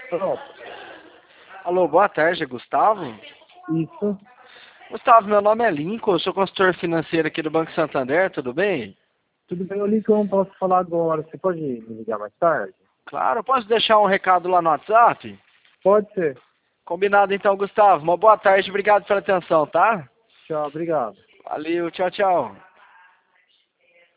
Pronto. Alô, boa tarde, Gustavo? Isso. Gustavo, meu nome é Lincoln, eu sou consultor financeiro aqui do Banco Santander, tudo bem? Tudo bem, eu não posso falar agora. Você pode me ligar mais tarde? Claro, posso deixar um recado lá no WhatsApp? Pode ser. Combinado então, Gustavo. Uma boa tarde, obrigado pela atenção, tá? Tchau, obrigado. Valeu, tchau, tchau.